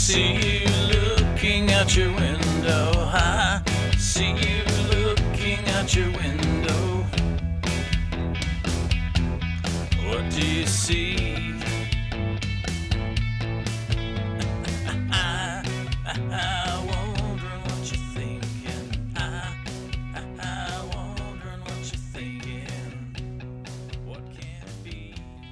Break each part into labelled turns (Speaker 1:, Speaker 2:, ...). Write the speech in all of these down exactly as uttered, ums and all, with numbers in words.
Speaker 1: see you looking out your window. I see you looking out your window. What do you see? I, I, wondering what you're thinking. I, I, wondering what you're thinking. What can it be?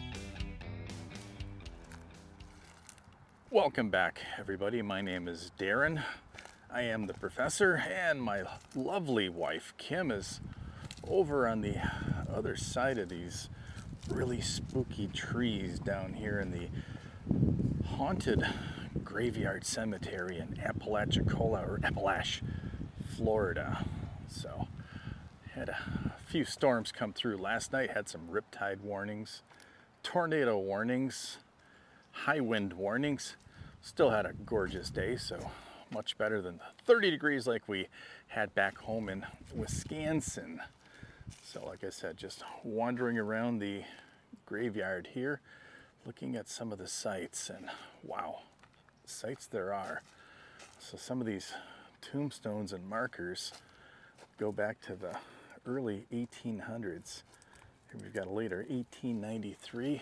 Speaker 2: Welcome back, everybody. My name is Darren. I am the professor, and my lovely wife, Kim, is over on the other side of these really spooky trees down here in the haunted graveyard cemetery in Apalachicola, or Appalach, Florida. So, had a few storms come through last night, had some riptide warnings, tornado warnings, high wind warnings. Still had a gorgeous day, so much better than the thirty degrees like we had back home in Wisconsin. So like I said, just wandering around the graveyard here, looking at some of the sites, and wow, sites there are. So some of these tombstones and markers go back to the early eighteen hundreds. Here we've got a later eighteen ninety-three.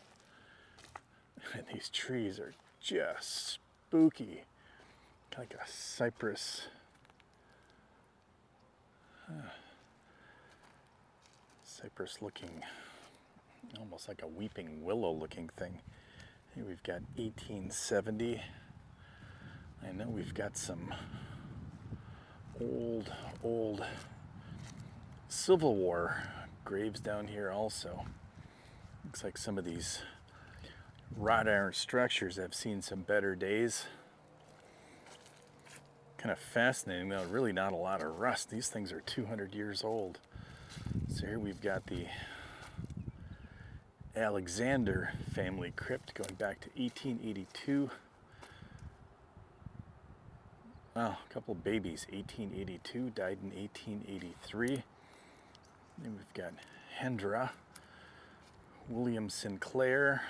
Speaker 2: And these trees are just spooky, like a cypress. Huh. Cypress looking, almost like a weeping willow looking thing. Here we've got eighteen seventy. I know we've got some old, old Civil War graves down here also. Looks like some of these wrought iron structures have seen some better days. Kind of fascinating though, really not a lot of rust. These things are two hundred years old. So here we've got the Alexander family crypt going back to eighteen eighty-two. Wow, a couple of babies, eighteen eighty-two, died in eighteen eighty-three. Then we've got Hendra, William Sinclair.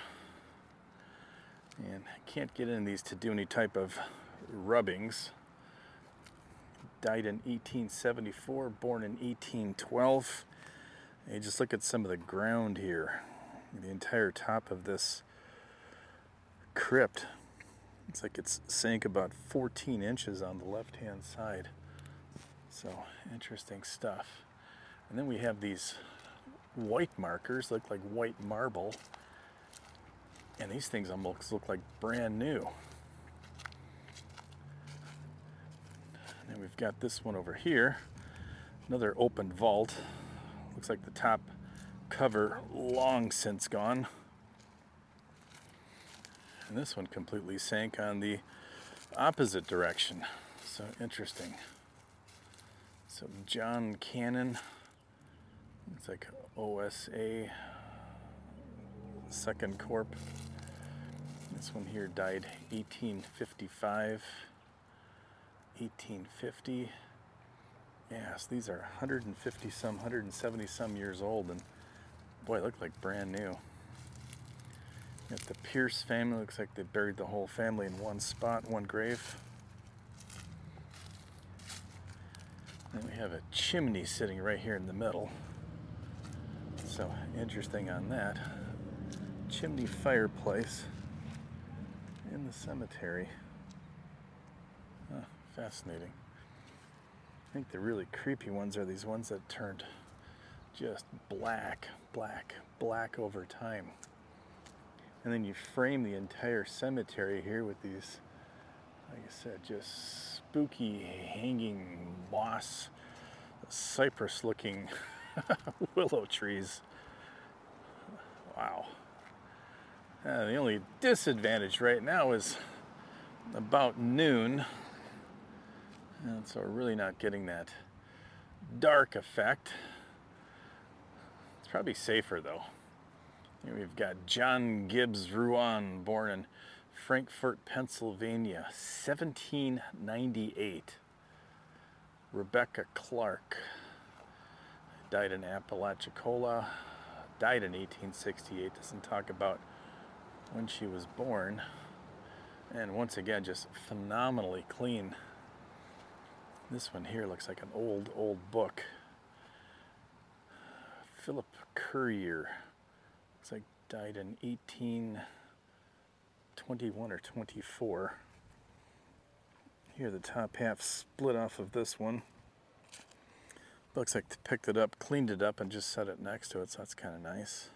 Speaker 2: And I can't get in these to do any type of rubbings. Died in eighteen seventy-four, born in eighteen twelve. And you just look at some of the ground here. The entire top of this crypt. It's like it's sank about fourteen inches on the left-hand side. So, interesting stuff. And then we have these white markers, look like white marble. And these things almost look like brand new. And we've got this one over here. Another open vault. Looks like the top cover long since gone. And this one completely sank on the opposite direction. So interesting. So John Cannon. It's like O S A Second Corp. This one here died eighteen fifty-five, eighteen fifty. Yes, these are one hundred fifty some, one hundred seventy some years old, and boy, they look like brand new. Got the Pierce family. Looks like they buried the whole family in one spot, one grave. And we have a chimney sitting right here in the middle. So interesting on that. Chimney fireplace in the cemetery. Huh, fascinating. I think the really creepy ones are these ones that turned just black, black, black over time. And then you frame the entire cemetery here with these, like I said, just spooky hanging moss, cypress looking willow trees. Wow. Uh, the only disadvantage right now is about noon, and so we're really not getting that dark effect. It's probably safer though. Here we've got John Gibbs Ruan, born in Frankfort, Pennsylvania, seventeen ninety-eight. Rebecca Clark, died in Apalachicola, died in eighteen sixty-eight. Doesn't talk about when she was born. And once again, just phenomenally clean. This one here looks like an old, old book. Philip Currier. Looks like died in eighteen twenty-one or twenty-four. Here the top half split off of this one. Looks like they picked it up, cleaned it up, and just set it next to it, so that's kind of nice.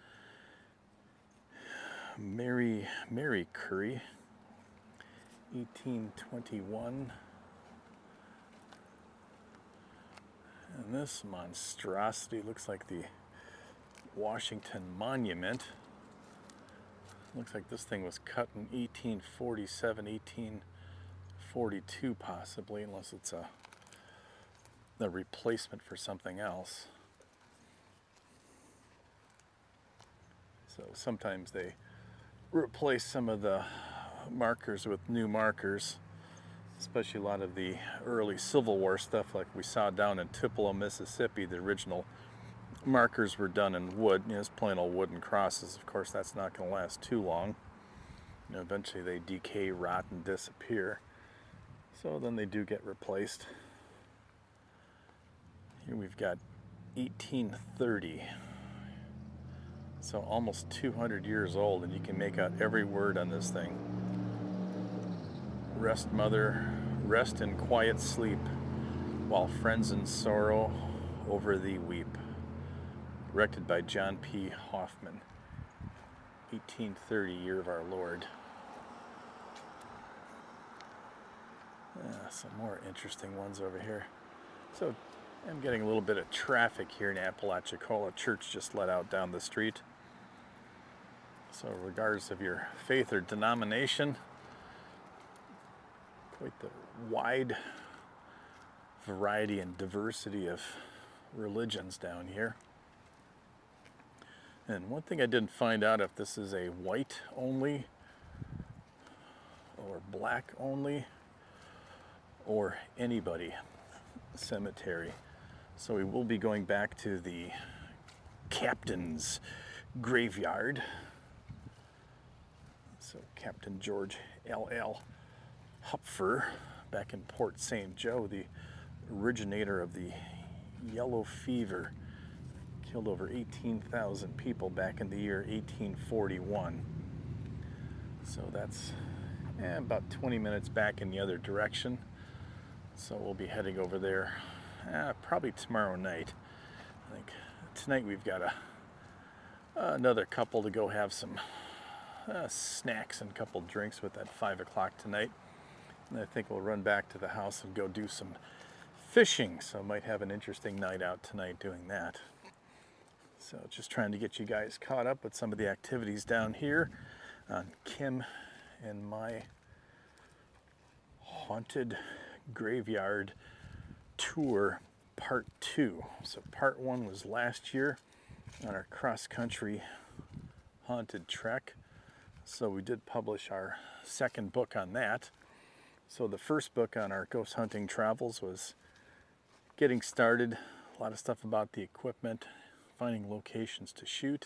Speaker 2: Mary, Mary Curry, eighteen twenty-one. And this monstrosity looks like the Washington Monument. Looks like this thing was cut in eighteen forty-seven, eighteen forty-two possibly, unless it's a the replacement for something else. So sometimes they replace some of the markers with new markers, especially a lot of the early Civil War stuff like we saw down in Tupelo, Mississippi. The original markers were done in wood, you know, it's plain old wooden crosses. Of course, that's not going to last too long. You know, eventually they decay, rot, and disappear. So then they do get replaced. Here we've got eighteen thirty. So almost two hundred years old, and you can make out every word on this thing. Rest, mother, rest in quiet sleep, while friends in sorrow over thee weep. Directed by John P. Hoffman. eighteen thirty, year of our Lord. Uh, some more interesting ones over here. So I'm getting a little bit of traffic here in Apalachicola. Church just let out down the street. So regardless of your faith or denomination, quite the wide variety and diversity of religions down here. And one thing I didn't find out if this is a white only or black only or anybody cemetery. So we will be going back to the captain's graveyard. So Captain George L L Hupfer, back in Port Saint Joe, the originator of the yellow fever, killed over eighteen thousand people back in the year eighteen forty-one. So that's eh, about twenty minutes back in the other direction. So we'll be heading over there eh, probably tomorrow night. I think tonight we've got a another couple to go have some uh, snacks and a couple drinks with at five o'clock tonight. And I think we'll run back to the house and go do some fishing. So I might have an interesting night out tonight doing that. So just trying to get you guys caught up with some of the activities down here on Kim and my haunted graveyard tour part two. So part one was last year on our cross-country haunted trek. So we did publish our second book on that. So the first book on our ghost hunting travels was getting started, a lot of stuff about the equipment, finding locations to shoot.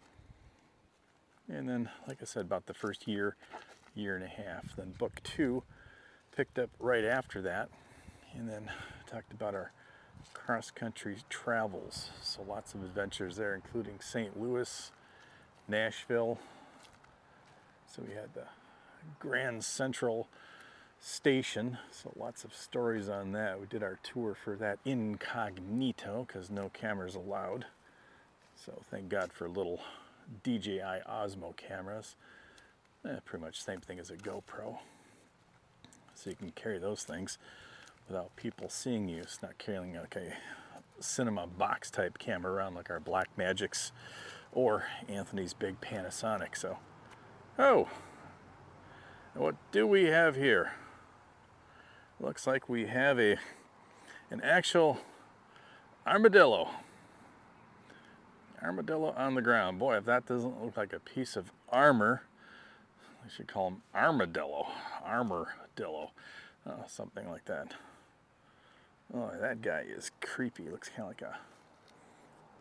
Speaker 2: And then, like I said, about the first year, year and a half. Then book two picked up right after that, and then talked about our cross-country travels. So lots of adventures there, including Saint Louis, Nashville. So we had the Grand Central Station, so lots of stories on that. We did our tour for that incognito because no cameras allowed. So thank God for little D J I Osmo cameras. Eh, pretty much same thing as a GoPro. So you can carry those things without people seeing you. It's not carrying like a cinema box type camera around like our Black Magics or Anthony's big Panasonic. So, oh, what do we have here? Looks like we have a an actual armadillo. Armadillo on the ground. Boy, if that doesn't look like a piece of armor, I should call him armadillo. Armadillo. Oh, something like that. Oh, that guy is creepy. Looks kind of like a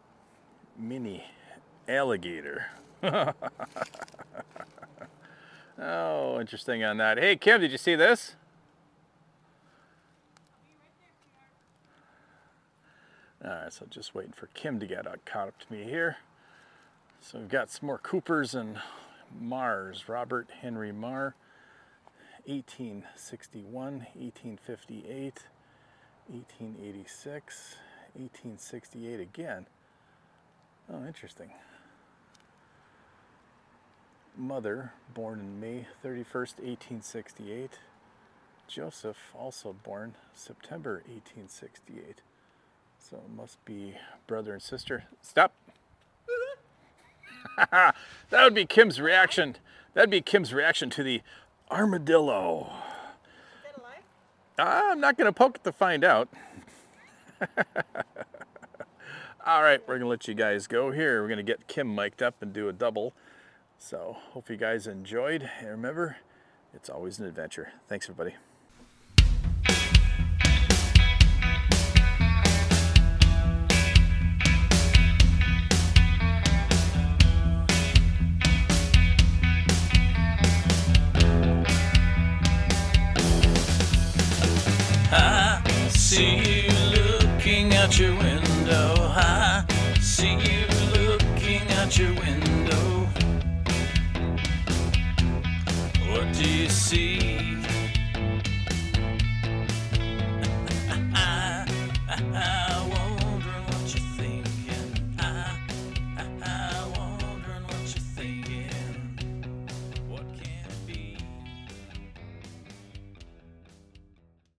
Speaker 2: mini alligator. Oh, interesting on that. Hey, Kim, did you see this? All right, so just waiting for Kim to get uh, caught up to me here. So we've got some more Coopers and Marrs. Robert Henry Marr, eighteen sixty-one, eighteen fifty-eight, eighteen eighty-six, eighteen sixty-eight again. Oh, interesting. Mother, born in May thirty-first, eighteen sixty-eight. Joseph, also born September eighteen sixty-eight. So it must be brother and sister. Stop. That would be Kim's reaction. That'd be Kim's reaction to the armadillo.
Speaker 3: Is that alive?
Speaker 2: I'm not going to poke it to find out. All right, we're going to let you guys go here. We're going to get Kim mic'd up and do a double. So hope you guys enjoyed. And remember, it's always an adventure. Thanks, everybody.
Speaker 1: I see you looking out your window. I see you looking out your window. What do you see?